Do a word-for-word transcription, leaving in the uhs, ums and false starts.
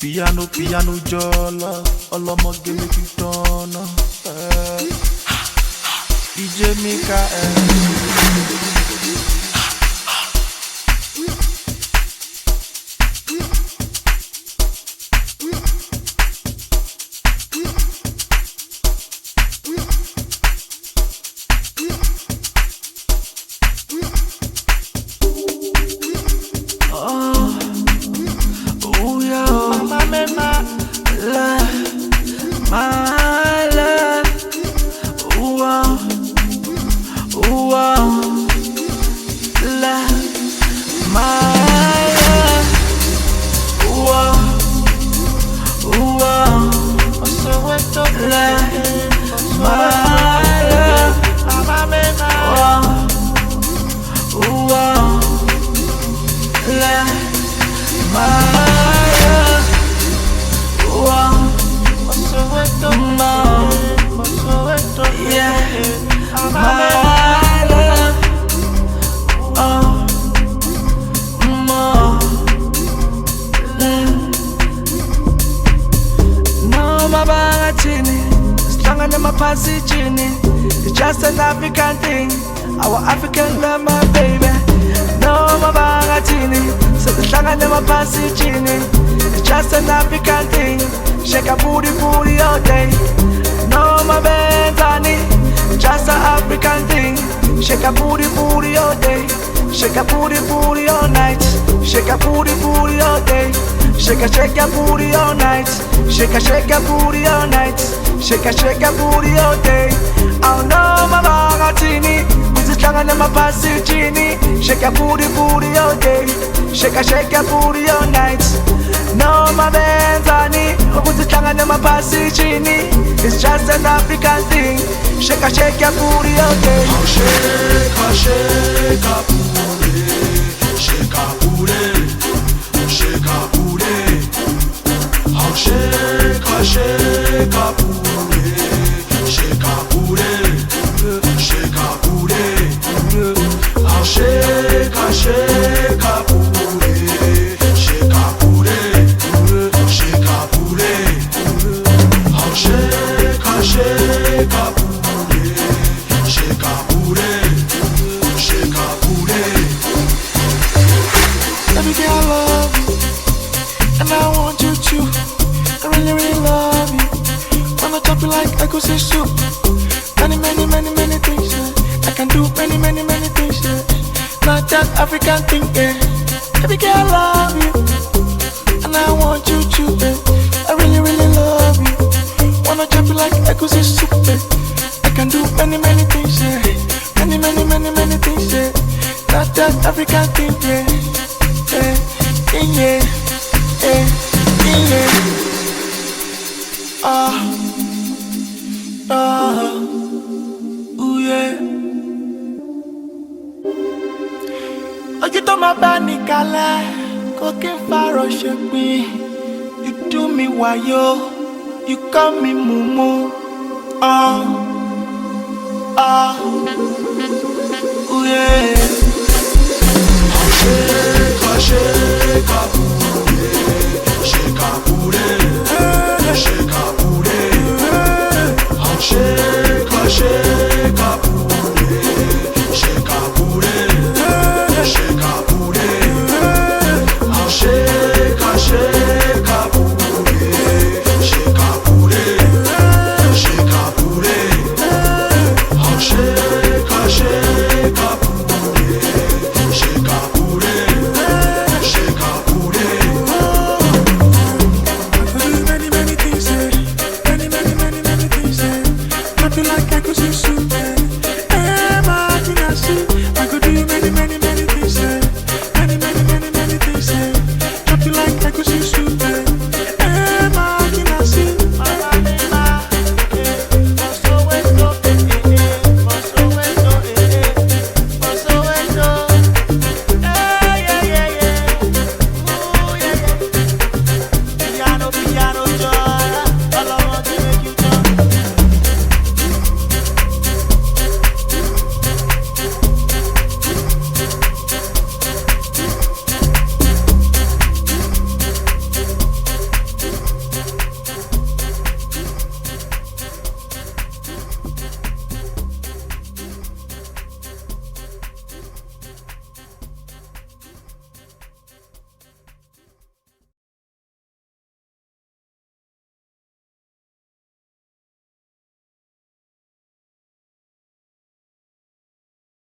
Piano, piano, jola. Ọlọ́mọge make you turn up. Eh. D J Mikael. My love, ooh, oh, ooh, oh, love, my love, ooh, oh, ooh, oh, love, my love, ooh, ooh, oh, love, my love, ooh, oh. More, yeah, my love, oh, more, mm. No, my bagatini, stronger than my passy chini. It's just an African thing, our African love, my baby. No, my bagatini, so the stronger than my passy chini. It's just an African thing. Shake a booty booty all day. No, my Bentani, just an African thing. Shake a booty booty all day. Shake a booty booty all night. Shake a booty booty all day. Shake a shake a booty all night. Shake a shake a booty all night. Shake a shake a booty all day. Oh no, my bagatini, this is stronger than my passy genie. Shake a booty booty all day. Shake a shake a booty all night. No, my Bentani, who's the tongue and my passy genie? It's just an African thing. Shake a shake a booty all day. Oh, shake a shake a booty, shake a booty, shake a booty. Oh, shake a shake a booty, shake a booty, shake a booty. Oh, shake a shake a booty. Shake a booty, shake a booty, shake a booty. Baby girl, I love you, and I want you to. I really, really love you. Wanna chop you like egusi soup. Many, many, many, many things. Yeah. I can do many, many, many things. Yeah. Not that African thing. Yeah. Baby girl, I love you, and I want you to. Yeah. I really, really love you. Wanna chop you like egusi soup, yeah. I can do many, many things, yeah. Many, many, many, many things, yeah. Not that African thing, yeah. Yeah, yeah, yeah, yeah. Ah, ah, ooh yeah. Ojú tó máa bá ní kalẹ̀, kò kí n fàrọ̀ ṣe pín. You do me wayo. You call me Mumu, oh, oh, oh yeah. Oh, shake a shake a